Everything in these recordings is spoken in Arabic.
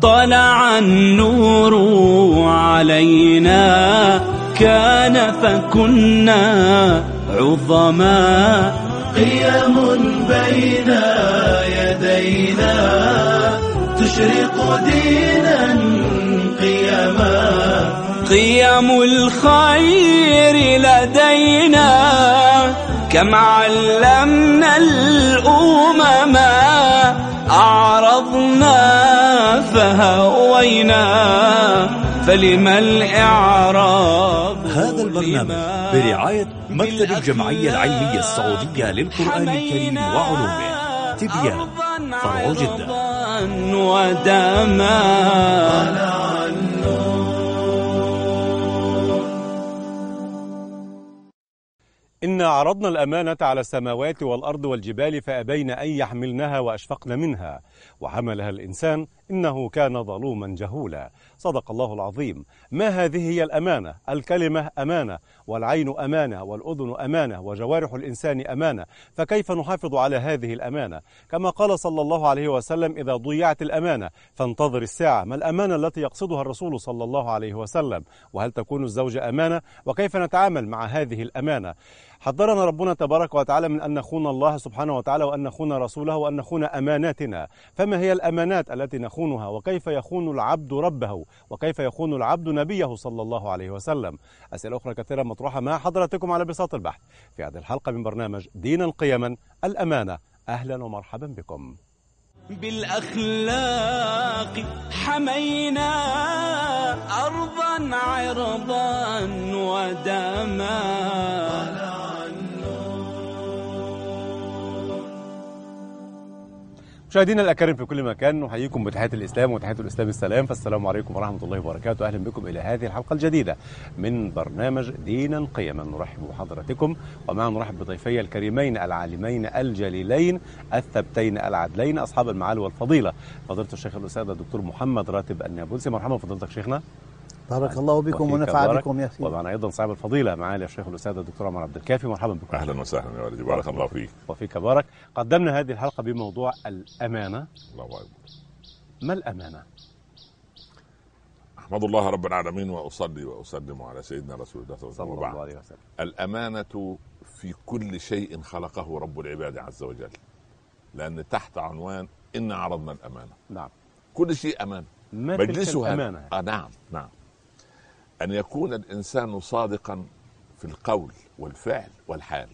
طلع النور علينا كان فكنا عظما قيم بين يدينا تشرق دينا قيما قيم الخير لدينا كم علمنا الأمم أعرضنا فهوينا فلما الإعراض. هذا البرنامج برعاية مكتب الجمعية العلمية السعودية للقرآن الكريم وعلومه، تبيان، فرع جدة. ودما إنا عرضنا الأمانة على السماوات والأرض والجبال فأبين أن يحملنها وأشفقن منها وحملها الإنسان إنه كان ظلوما جهولا. صدق الله العظيم. ما هذه هي الأمانة؟ الكلمة أمانة، والعين أمانة، والأذن أمانة، وجوارح الإنسان أمانة، فكيف نحافظ على هذه الأمانة؟ كما قال صلى الله عليه وسلم: إذا ضيعت الأمانة فانتظر الساعة. ما الأمانة التي يقصدها الرسول صلى الله عليه وسلم؟ وهل تكون الزوجة أمانة؟ وكيف نتعامل مع هذه الأمانة؟ حذرنا ربنا تبارك وتعالى من أن نخون الله سبحانه وتعالى، وأن نخون رسوله، وأن نخون أماناتنا. فما هي الأمانات التي نخونها؟ وكيف يخون العبد ربه؟ وكيف يخون العبد نبيه صلى الله عليه وسلم؟ أسئلة أخرى كثيرة مطروحة مع حضراتكم على بساط البحث في هذه الحلقة من برنامج دينا قيما الأمانة. أهلا ومرحبا بكم. بالأخلاق حمينا أرضا عرضا ودما. مشاهدينا الأكارم في كل مكان، نحييكم بتحية الإسلام وتحية الإسلام السلام، فالسلام عليكم ورحمة الله وبركاته. أهلا بكم إلى هذه الحلقة الجديدة من برنامج دينا قيما. نرحب بحضراتكم ومعنا نرحب بضيفي الكريمين العالمين الجليلين الثبتين العدلين أصحاب المعالي والفضيلة، فضيلة الشيخ الأستاذ الدكتور محمد راتب النابلسي. مرحبا فضيلتك شيخنا. بارك الله بكم ونفع بكم يا سيدي. ومعنا ايضا صاحب الفضيله معالي الشيخ الاستاذ الدكتور عمر عبد الكافي. مرحبا بكم. اهلا وسهلا يا ولدي، بارك الله فيك. وفيك بارك. قدمنا هذه الحلقه بموضوع الامانه. الله اكبر. ما الامانه؟ احمد الله رب العالمين واصلي واسلم على سيدنا رسول الله صلى الله عليه وسلم. الامانه في كل شيء خلقه رب العباد عز وجل، لان تحت عنوان ان عرضنا الامانه. نعم. كل شيء امانه. مجلسها امانه. نعم. أن يكون الإنسان صادقا في القول والفعل والحال.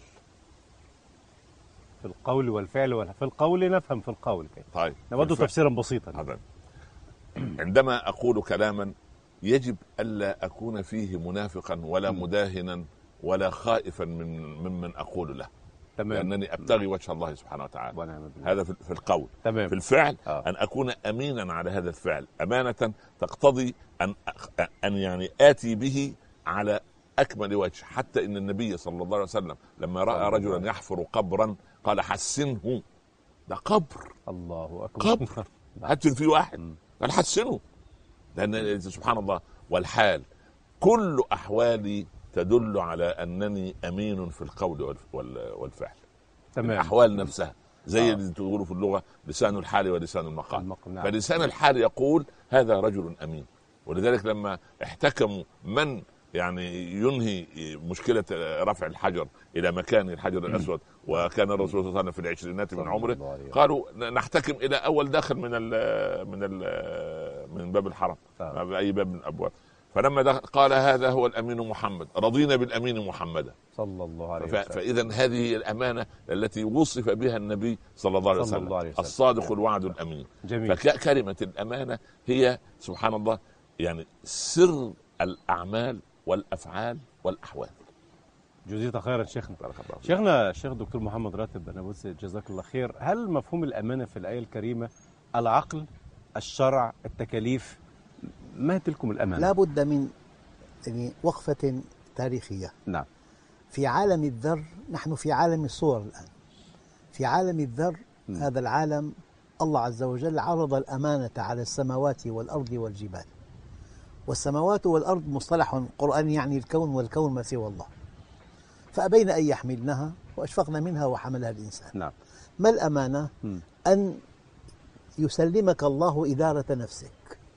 في القول والفعل في القول نفهم في القول كيف. طيب نود تفسيرا بسيطا. هذا عندما أقول كلاما يجب ألا أكون فيه منافقا ولا مداهنا ولا خائفا ممن أقول له. تمام. لأنني أبتغي وجه الله سبحانه وتعالى. هذا في القول. تمام. في الفعل أن أكون أمينا على هذا الفعل، أمانة تقتضي أن يعني آتي به على أكمل وجه، حتى إن النبي صلى الله عليه وسلم لما رأى رجلا يحفر قبرا قال حسنه. ده قبر. الله أكبر. قبر هدفن فيه واحد، قال حسنه. لأن سبحان الله. والحال كل أحوالي تدل على أنني أمين في القول والفعل. تمام. الأحوال نفسها زي اللي تقولوا في اللغة لسان الحال ولسان المقال. نعم. فلسان الحال يقول هذا رجل أمين، ولذلك لما احتكموا من يعني ينهي مشكلة رفع الحجر إلى مكان الحجر الأسود، وكان الرسول صلى الله عليه وسلم في العشرينات من عمره، قالوا نحتكم إلى أول داخل من باب الحرم، بأي باب من الأبواب. فلما قال هذا هو الأمين محمد، رضينا بالأمين محمدا صلى الله عليه وسلم. فإذا هذه الأمانة التي وصف بها النبي صلى الله عليه وسلم، الصادق الوعد الأمين. جميل. فكلمة الأمانة هي سبحان الله يعني سر الأعمال والأفعال والأحوال. جزيت خيرا شيخنا الشيخ الدكتور محمد راتب النابلسي، جزاك الله خير. هل مفهوم الأمانة في الآية الكريمة العقل، الشرع، التكاليف؟ ما تلكم الأمانة؟ لا بد من وقفة تاريخية. نعم. في عالم الذر، نحن في عالم الصور الآن. في عالم الذر هذا العالم الله عز وجل عرض الأمانة على السماوات والأرض والجبال. والسماوات والأرض مصطلح قرآني يعني الكون، والكون ما سوى الله. فأبين أن يحملنها وأشفقن منها وحملها الإنسان. نعم. ما الأمانة؟ أن يسلمك الله إدارة نفسك.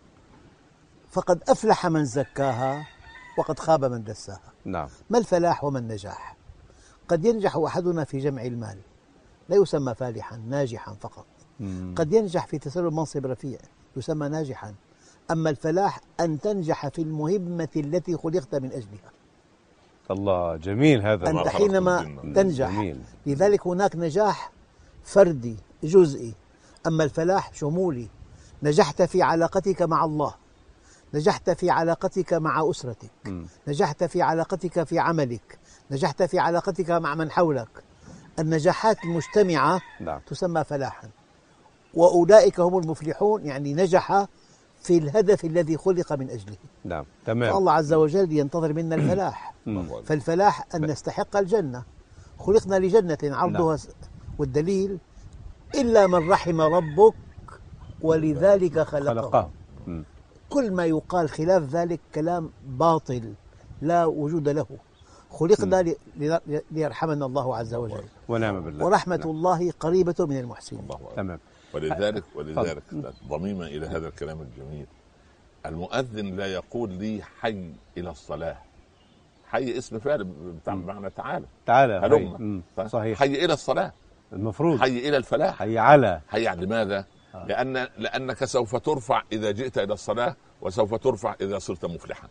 فقد أفلح من زكاها وقد خاب من دساها. نعم. ما الفلاح وما النجاح؟ قد ينجح أحدنا في جمع المال، لا يسمى فالحا، ناجحا فقط. قد ينجح في تسلم منصب رفيع، يسمى ناجحا. أما الفلاح أن تنجح في المهمة التي خلقت من أجلها. الله، جميل هذا. أنت حينما تنجح. جميل. لذلك هناك نجاح فردي جزئي، أما الفلاح شمولي. نجحت في علاقتك مع الله، نجحت في علاقتك مع أسرتك، نجحت في علاقتك في عملك، نجحت في علاقتك مع من حولك. النجاحات المجتمعة نعم. تسمى فلاحا، وأولئك هم المفلحون، يعني نجح في الهدف الذي خلق من أجله. نعم، تمام. فالله عز وجل ينتظر منا الفلاح. فالفلاح أن نستحق الجنة، خلقنا لجنة عرضها والدليل إلا من رحم ربك ولذلك خلقه. كل ما يقال خلاف ذلك كلام باطل لا وجود له. خلقنا ليرحمنا الله عز وجل، ونعم بالله، ورحمة الله قريبة من المحسنين. تمام. ولذلك ضميما إلى هذا الكلام الجميل، المؤذن لا يقول لي حي إلى الصلاة. حي اسم فعل بمعنى تعالى هلم. صحيح. حي إلى الصلاة المفروض حي إلى الفلاح. حي على. لماذا؟ لأنك سوف ترفع إذا جئت إلى الصلاة، وسوف ترفع إذا صرت مفلحا.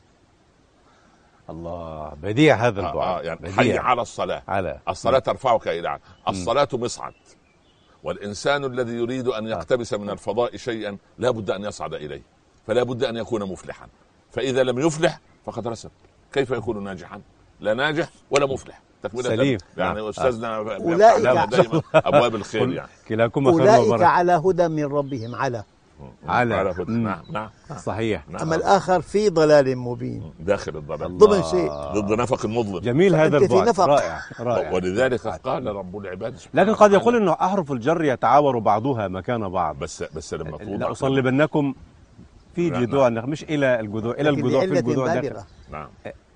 الله، بديع هذا الدعاء. يعني حي على الصلاة. الصلاة ترفعك إلى أعلى. الصلاة مصعد، والإنسان الذي يريد أن يقتبس من الفضاء شيئا لا بد أن يصعد إليه، فلا بد أن يكون مفلحا. فإذا لم يفلح فقد رسب. كيف يكون ناجحا؟ لا ناجح ولا مفلح. سليم. يعني أستاذنا دائما أبواب الخير، يعني كلاكما أولئك على هدى من ربهم. على هدى. نعم. صحيح. أما الآخر في ضلال مبين، داخل الضلال، ضمن شيء، ضد نفق المظلم. جميل هذا الدعاء، رائع. ولذلك قال رب العباد. لكن قد يقول انه احرف الجر يتعاور بعضها مكان بعض. بس لما توضع لأصلبنكم في جذوع النخل، مش الى الجذوع، الى الجذوع في الجذوع داخل. نعم.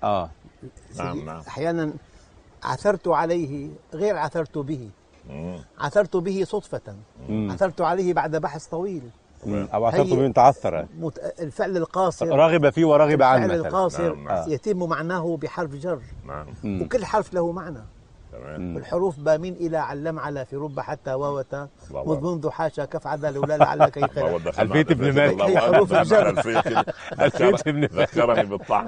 نعم. احيانا عثرت عليه غير عثرت به. عثرت به صدفة، عثرت عليه بعد بحث طويل، أو عثرت به تعثر. الفعل القاصر رغب فيه ورغب عنه. الفعل القاصر يتم معناه بحرف جر. وكل حرف له معنى. والحروف بامين إلى علم على في رب حتى واوتا منذ حاشا كف عدا لولا لعلك يخلق. البيت ابن مالك هي حروف الجر. البيت ابن ذكرني بالطعن.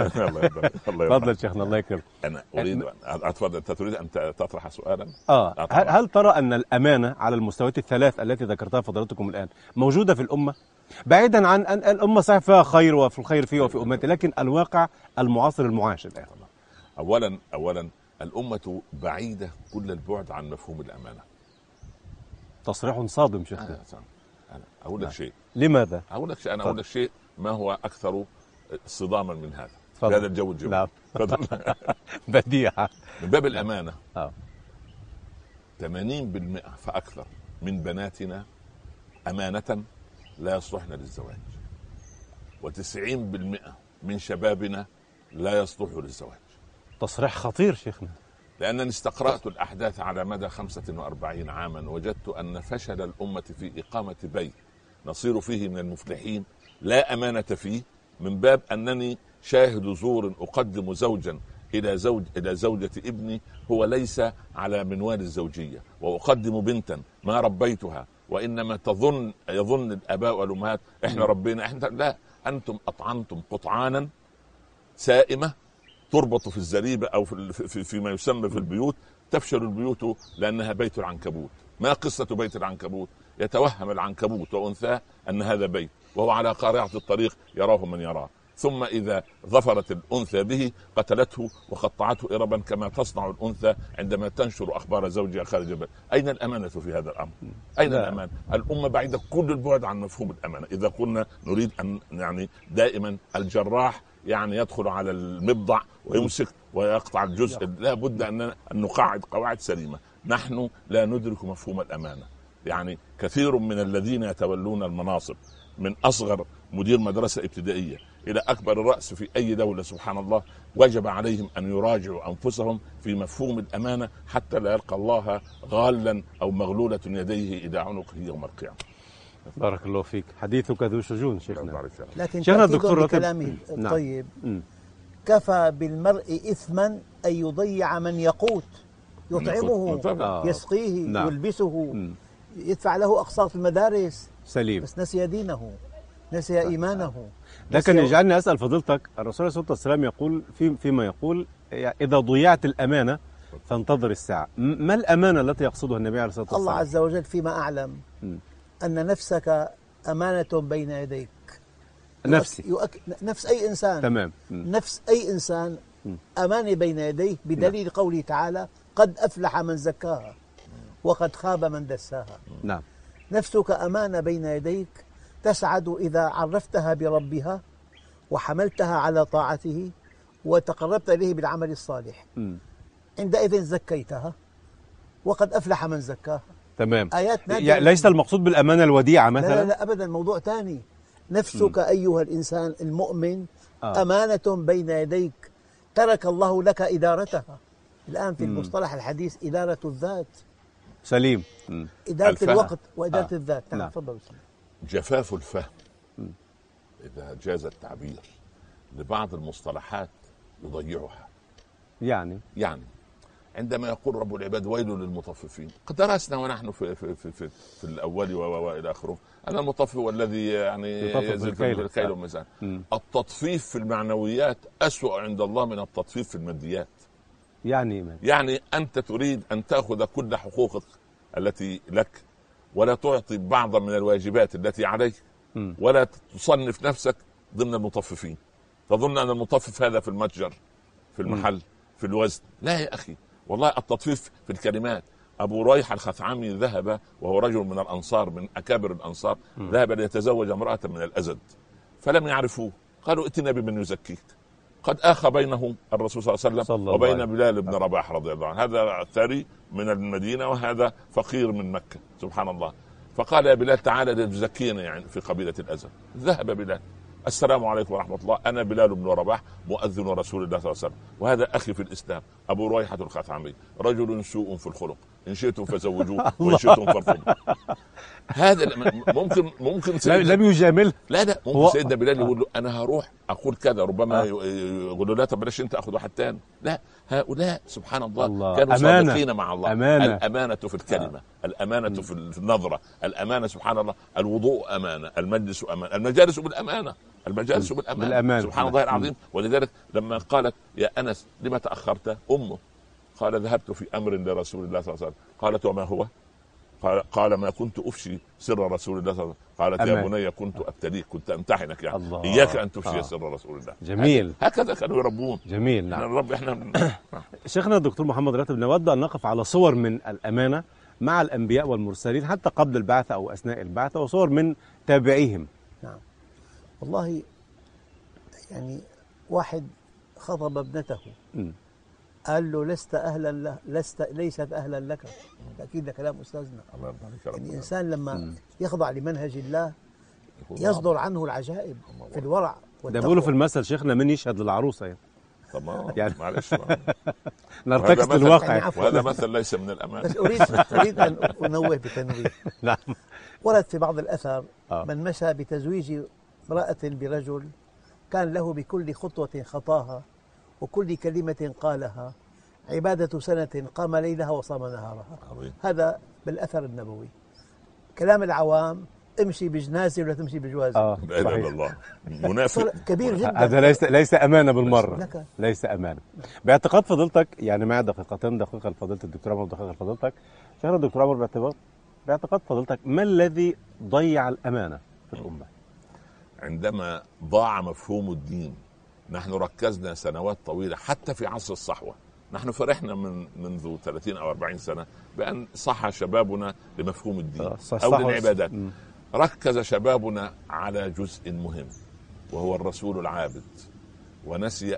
تفضل شيخنا، الله يكرمك. أنا أريد أتفضل. أنت تريد أن تطرح سؤالا؟ هل ترى أن الأمانة على المستويات الثلاث التي ذكرتها فضلاتكم الآن موجودة في الأمة؟ بعيدا عن أن الأمة صحيح فيها خير، وفي الخير فيه وفي أمتي، لكن الواقع المعاصر المعاش الآن. أولا الأمة بعيدة كل البعد عن مفهوم الأمانة. تصريح صادم شيخنا. أنا أقول لك شيء. لماذا؟ أقول لك شيء ما هو أكثر صداما من هذا في هذا الجو الجميل. نعم. بديعة. من باب الأمانة 80% فأكثر من بناتنا أمانة لا يصلحن للزواج، و90% من شبابنا لا يصلحوا للزواج. تصريح خطير شيخنا. لأنني استقرأت الأحداث على مدى 45 عاما، وجدت أن فشل الأمة في إقامة بيت نصير فيه من المفلحين لا أمانة فيه، من باب أنني شاهد زور أقدم زوجا إلى زوجة ابني هو ليس على منوال الزوجية، وأقدم بنتا ما ربيتها، وإنما يظن الآباء والأمهات إحنا ربينا. لا، أنتم أطعنتم قطعانا سائمة تربط في الزريبة أو فيما يسمى في البيوت. تفشل البيوت لأنها بيت العنكبوت. ما قصة بيت العنكبوت؟ يتوهم العنكبوت وأنثاه أن هذا بيت، وهو على قارعة الطريق يراه من يراه، ثم إذا ظفرت الأنثى به قتلته وقطعته إربا كما تصنع الأنثى عندما تنشر أخبار زوجها خارج البيت. أين الأمانة في هذا الأمر؟ أين الأمانة؟ الأمة بعيدة كل البعد عن مفهوم الأمانة. إذا كنا نريد أن يعني دائما الجراح يعني يدخل على المبضع ويمسك ويقطع الجزء، لا بد أن نقاعد قواعد سليمة. نحن لا ندرك مفهوم الأمانة. يعني كثير من الذين يتولون المناصب، من أصغر مدير مدرسة ابتدائية إلى أكبر رأس في أي دولة، سبحان الله، وجب عليهم أن يراجعوا أنفسهم في مفهوم الأمانة حتى لا يلقى الله غالا أو مغلولة يديه إلى عنقه يوم القيامة. بارك الله فيك، حديثك ذو شجون شيخنا. لكن شيخنا الدكتور كلامه الطيب كفى بالمرء إثما أن يضيع من يقوت يطعمه يسقيه يلبسه يدفع له أقساط المدارس. سليم. بس نسي دينه، نسي إيمانه. لكن يجعلني أسأل فضيلتك، الرسول عليه الصلاة والسلام يقول فيما يقول إذا ضيعت الأمانة فانتظر الساعة. ما الأمانة التي يقصدها النبي عليه الصلاة والسلام؟ الله عز وجل فيما أعلم أن نفسك أمانة بين يديك. نفسي نفس أي إنسان. تمام. نفس أي إنسان أمانة بين يديه، بدليل قوله تعالى قد أفلح من زكاها وقد خاب من دساها. نعم. نفسك أمانة بين يديك، تسعد إذا عرفتها بربها وحملتها على طاعته وتقربت إليه بالعمل الصالح. عندئذ زكيتها وقد أفلح من زكاها. تمام. آيات ليس المقصود بالأمانة الوديعة مثلا؟ لا أبدا، موضوع ثاني. نفسك أيها الإنسان المؤمن أمانة بين يديك، ترك الله لك إدارتها. الآن في المصطلح الحديث إدارة الذات. سليم. إدارة الوقت وإدارة الذات. نعم. تفضل. جفاف الفهم إذا جاز التعبير لبعض المصطلحات يضيعها. يعني عندما يقول رب العباد ويل للمطففين، قد درسنا ونحن في الأول وإلى آخره أن المطفف والذي يزل في الكيل والميزان. التطفيف في المعنويات أسوأ عند الله من التطفيف في الماديات. يعني أنت تريد أن تأخذ كل حقوقك التي لك ولا تعطي بعضا من الواجبات التي عليك، ولا تصنف نفسك ضمن المطففين، تظن أن المطفف هذا في المتجر في المحل في الوزن. لا يا أخي، والله التطفيف في الكلمات. أبو ريح الخثعمي ذهب وهو رجل من الأنصار، من أكابر الأنصار، ذهب ليتزوج امرأة من الأزد، فلم يعرفوه، قالوا ائتنا بمن يزكيك. قد آخى بينهم الرسول صلى الله عليه وسلم وبين بلال بن رباح رضي الله عنه، هذا ثري من المدينة وهذا فقير من مكة، سبحان الله. فقال يا بلال تعالى لتزكينا يعني في قبيلة الأزد. ذهب بلال، السلام عليكم ورحمة الله، أنا بلال بن رباح مؤذن رسول الله صلى الله عليه وسلم، وهذا أخي في الإسلام أبو رويحة الخثعمي، رجل سوء في الخلق، إن شئتم فزوجوه وإن شئتم فارفضوا. هذا ممكن لم يجامل. لا ممكن سيدنا بلال يقول له أنا هروح أقول كذا، ربما يقول له لا طب بلاش أنت أخذ واحد تاني. لا، هؤلاء سبحان الله كانوا صادقين مع الله. الأمانة في الكلمة، الأمانة في النظرة، الأمانة سبحان الله. الوضوء أمانة، المجلس أمانة، المجالس بالأمانة، المجالس بالأمانة سبحان الله العظيم. ولذلك لما قالت يا أنس لما تأخرت أمه، قال ذهبت في أمر لرسول الله صلى الله عليه وسلم. قالت وما هو؟ قال ما كنت أفشي سر رسول الله صلى الله عليه وسلم. قالت يا بني كنت أبتليك، كنت أمتحنك يعني إياك أن تفشي سر رسول الله. جميل. هكذا كانوا يربون. جميل. نعم. الرب احنا شيخنا الدكتور محمد راتب، نود أن نقف على صور من الأمانة مع الأنبياء والمرسلين حتى قبل البعثة أو أثناء البعثة، وصور من تابعيهم. نعم. والله يعني واحد خطب ابنته قال له ليست أهلا لك. أكيد ده كلام أستاذنا. يعني إنسان لما يخضع لمنهج الله يصدر عنه العجائب في الورع والتقوى. ده بيقولوا في المثل شيخنا من يشهد للعروسة يعني معلش نرتكز للواقع يعني وهذا مثل ليس من الأمان. بس أريد أن أنوه بتنويه. نعم. ورد في بعض الأثر من مشى بتزويج امرأة برجل كان له بكل خطوة خطاها وكل كلمة قالها عبادة سنة قام ليلها وصام نهارها. هذا بالأثر النبوي. كلام العوام امشي بجنازة ولا تمشي بجوازة. لا إله إلا الله، منافق كبير جدا. هذا ليس أمانة بالمرة، ليس أمانة. باعتقاد فضيلتك، يعني معي دقيقة لفضيلة الدكتور عمر ودقيقة لفضيلتك شهر الدكتور عمر، باعتقاد فضيلتك ما الذي ضيع الأمانة في الأمة؟ عندما ضاع مفهوم الدين. نحن ركزنا سنوات طويلة حتى في عصر الصحوة، نحن فرحنا منذ 30 أو 40 سنة بأن صح شبابنا لمفهوم الدين أو للعبادات. ركز شبابنا على جزء مهم وهو الرسول العابد، ونسوا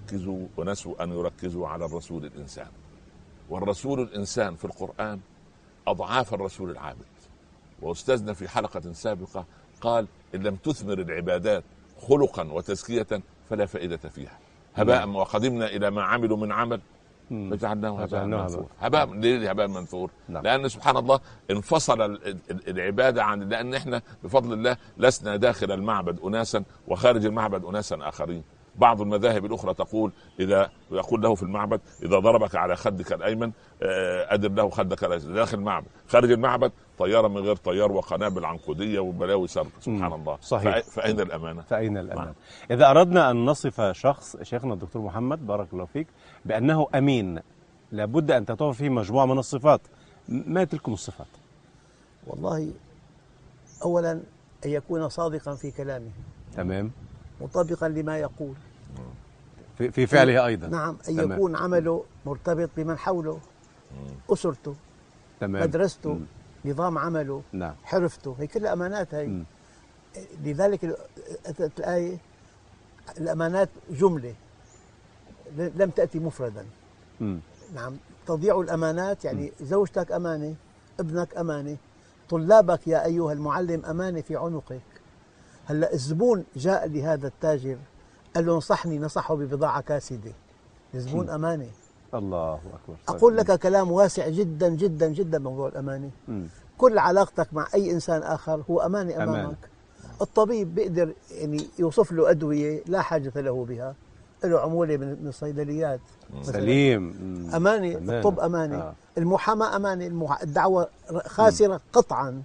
أن يركزوا على الرسول الإنسان. والرسول الإنسان في القرآن أضعاف الرسول العابد. وأستاذنا في حلقة سابقة قال إن لم تثمر العبادات خلقا وتزكية فلا فائدة فيها، هباء وقدمنا إلى ما عملوا من عمل فجعلناه هباء منثورا. هباء ليه هباء منثور؟ لأن سبحان الله انفصل العبادة عن، لأن احنا بفضل الله لسنا داخل المعبد أناسا وخارج المعبد أناسا آخرين. بعض المذاهب الأخرى تقول إذا يقول له في المعبد إذا ضربك على خدك الأيمن أدر له خدك الأيسر. داخل المعبد، خارج المعبد طيارة من غير طيار وقنابل عنقودية وبلاوي سر. سبحان الله. صحيح. فأين الأمانة؟ فأين الأمانة؟ إذا أردنا أن نصف شخص شيخنا الدكتور محمد بارك الله فيك بأنه أمين، لابد أن تتوفر فيه مجموعة من الصفات. ما تلكم الصفات؟ والله أولا أن يكون صادقا في كلامه، تمام، مطابقا لما يقول في فعله أيضا. نعم. أن يكون عمله مرتبط بمن حوله، أسرته، تمام، مدرسته، نظام عمله، نعم، حرفته، هي كلها أمانات. هي لذلك الآية الأمانات جملة لم تأتي مفردا. نعم، تضيع الأمانات يعني زوجتك أمانة، ابنك أمانة، طلابك يا أيها المعلم أمانة في عنقك. هلأ الزبون جاء لهذا التاجر قال له انصحني، نصحه ببضاعة كاسدة، الزبون أمانة. الله أكبر. أقول لك كلام واسع جدا جدا جدا موضوع الأمانة. كل علاقتك مع أي إنسان آخر هو أمانة أمامك. الطبيب بيقدر يعني يوصف له أدوية لا حاجة له بها، له عمولة من الصيدليات. سليم. أمانة. الطب أمانة. المحاماة أمانة. الدعوة خاسرة قطعا،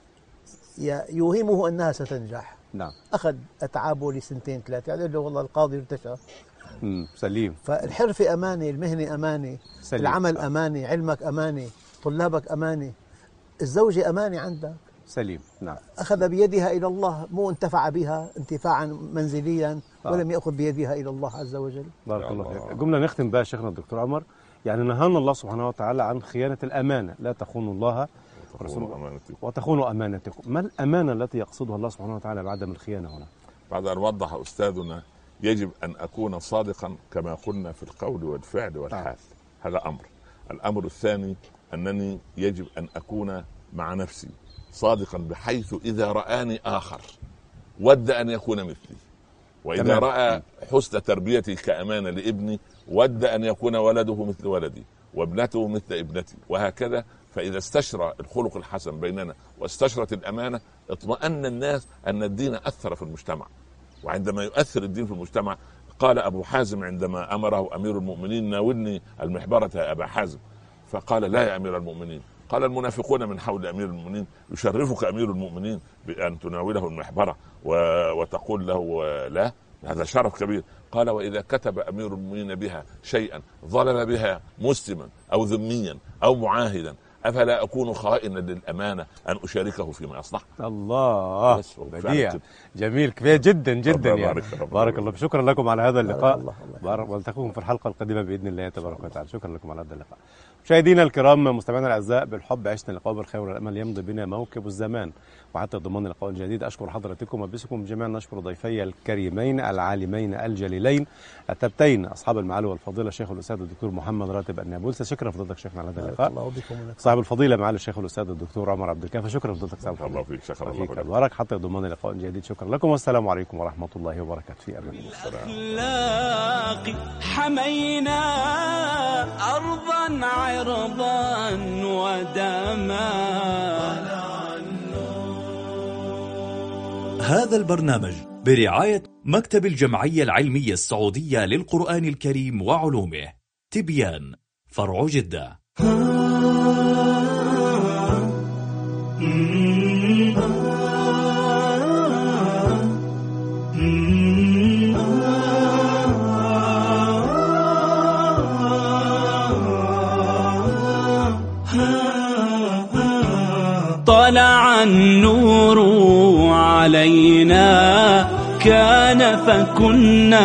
يوهمه أنها ستنجح. نعم. أخذ أتعابه لسنتين ثلاثة، قال له والله القاضي ارتشى. سليم. فالحرفة أمانة، المهنة أمانة، سليم. العمل أمانة، علمك أمانة، طلابك أمانة، الزوجة أمانة عندك. سليم. نعم. أخذ بيدها إلى الله، مو انتفع بها انتفاعا منزليا ولم يأخذ بيدها إلى الله عز وجل. بارك الله فيك. قمنا نختم بها شيخنا الدكتور عمر، يعني نهانا الله سبحانه وتعالى عن خيانة الأمانة، لا تخونوا الله وتخونوا أمانتكم. ما الأمانة التي يقصدها الله سبحانه وتعالى بعدم الخيانة هنا؟ بعد أن وضح أستاذنا يجب أن أكون صادقا كما قلنا في القول والفعل والحال. هذا أمر. الأمر الثاني أنني يجب أن أكون مع نفسي صادقا، بحيث إذا رآني آخر ود أن يكون مثلي، وإذا رأى حسن تربيتي كأمانة لابني ود أن يكون ولده مثل ولدي وابنته مثل ابنتي، وهكذا. فإذا استشرى الخلق الحسن بيننا واستشرت الأمانة اطمأن الناس أن الدين أثر في المجتمع. وعندما يؤثر الدين في المجتمع، قال أبو حازم عندما أمره أمير المؤمنين ناولني المحبرة يا أبا حازم، فقال لا يا أمير المؤمنين. قال المنافقون من حول أمير المؤمنين يشرفك أمير المؤمنين بأن تناوله المحبرة وتقول له لا، هذا شرف كبير. قال وإذا كتب أمير المؤمنين بها شيئا ظلم بها مسلما أو ذميا أو معاهدا أفلا أكون خائنا للأمانة أن أشاركه فيما يصلح. الله، بديع، جميل، كفاية جدا جدا يعني. بارك الله. شكرا لكم على هذا اللقاء، والتقيكم في الحلقة القادمة بإذن الله تبارك وتعالى. شكرا لكم على هذا اللقاء. مشاهدينا الكرام، مستمعينا الأعزاء، بالحب عشنا اللقاء بالخير والأمل، يمضي بنا موكب الزمان وحتى ضمان لقاء جديد. أشكر حضراتكم وباسمكم جميعا نشكر ضيفي الكريمين العالمين الجليلين التبتين أصحاب المعالي والفضيلة الشيخ الأستاذ الدكتور محمد راتب النابلسي. شكرا فضيلتك شيخنا على هذا اللقاء. صاحب الفضيلة معالي الشيخ الأستاذ الدكتور عمر عبد الكافي. شكرا فضيلتك صاحب الله فيك. شكرا الله فيك. بارك حتى ضمان لقاء جديد. شكرا لكم والسلام عليكم ورحمة الله وبركاته. في أمان الله. حمينا أرضا عرضا ودما. هذا البرنامج برعاية مكتب الجمعية العلمية السعودية للقرآن الكريم وعلومه، تبيان، فرع جدة. طلع النور علينا كان فكنا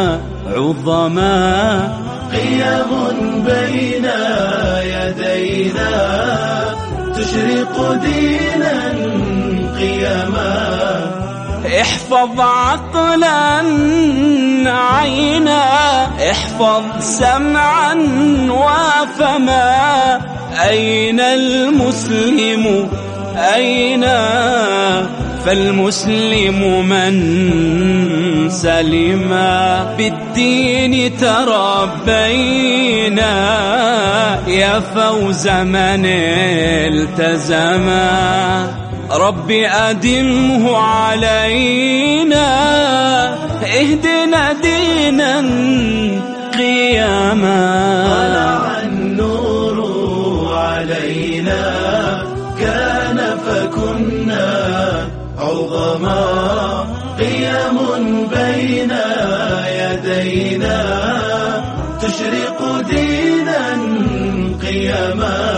عظما. قيم بين يدينا تشرق دينا قيما. احفظ عقلا عينا، احفظ سمعا وفما. أين المسلم أين فالمسلم من سلما بالدين تربينا يا فوز من التزما رب أدمه علينا اهدنا دينا قياما طلع النور علينا كان فكنا عظما قيم بين يدينا تشرق دينا قياما